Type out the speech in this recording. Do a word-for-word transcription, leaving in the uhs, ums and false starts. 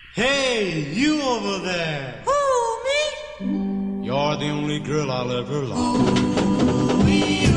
Hey, you over there. Who, me? You're the only girl I'll ever love.